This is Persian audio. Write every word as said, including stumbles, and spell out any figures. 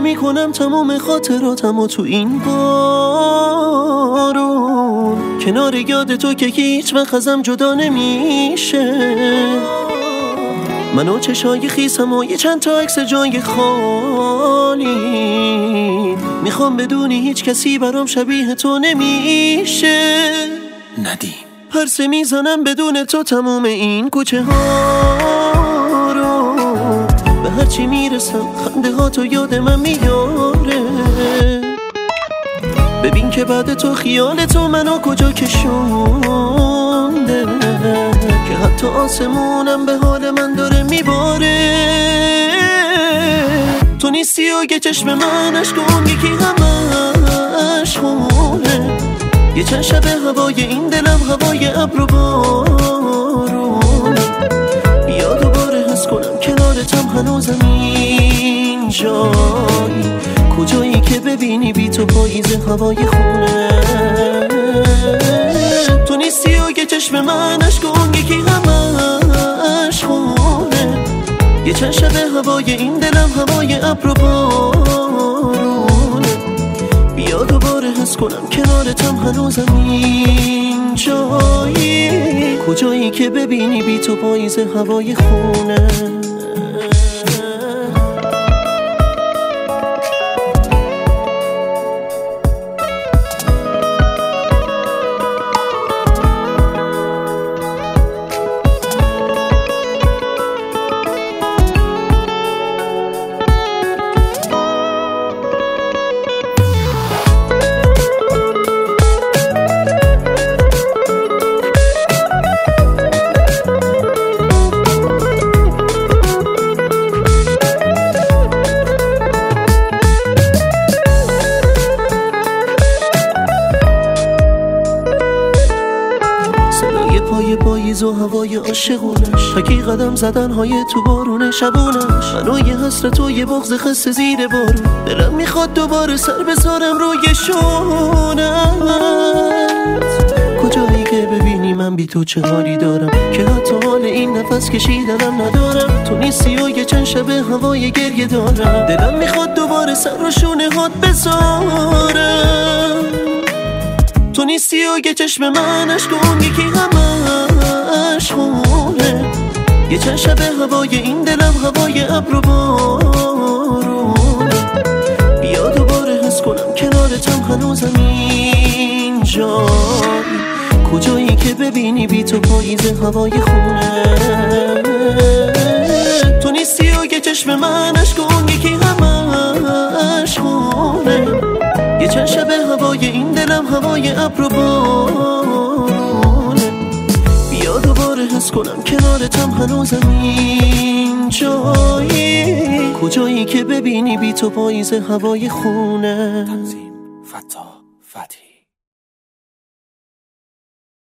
میکنم تمام خاطراتم و تو این بارون کنار یاد تو که هیچ وقت ازم جدا نمیشه. من و چشای خیسم و یه چند تا عکس جای خالی میخوام بدونی هیچ کسی برام شبیه تو نمیشه. ندیم پرسه میزنم بدون تو تموم این کوچه ها رو، به هرچی میرسم خنده ها تو یاد من میاره. ببین که بعد تو خیال تو منو کجا کشونده که حتی آسمونم به حال من داره میباره. تو نیستی و یه چشم من اشکون یکی همش خونه، یه چند شب هوای این دلم هوای ابر و بارون. بیا دوباره حس کنم کنارتم هنوزم اینجایی، کجایی که ببینی بی تو پاییز هوای خونه. تو نیستی و یه چشم من اشکون یکی همش خونه، یه چند شب هوای این دلم هوای ابر و بارون. بیا دوباره حس کنم کنارتم هنوزم اینجایی، کجایی که ببینی بی تو پاییز هوای خونه. پای پاییز و هوای عاشقونش، تکی قدم زدن های تو بارون شبونش. منو یه حسرت و یه بغض خسته زیر بارون، دلم میخواد دوباره سر بذارم روی شونت. کجایی که ببینی من بی تو چه حالی دارم که حتی حال این نفس کشیدنم ندارم. تو نیستی و یه چند شب هوای گریه دارم، دلم میخواد دوباره سر رو شونه هات بذارم. تو نیستی و یه چشم من اشکون یکی همش خونه، یه چند شب هوای این دلم هوای ابر و بارون. بیا دوباره حس کنم کنارتم هنوزم اینجایی، کجایی که ببینی بی تو پاییز هوای خونه. تو نیستی و یه چشم من اشکون یکی همش خونه، یه چند شب هوای این دلم هوای ابر و بارونه. بیا دوباره حس کنم کنارتم هنوزم اینجایی، کجایی که ببینی بی تو پاییز هوای خونه. تنظیم فتا فتحی.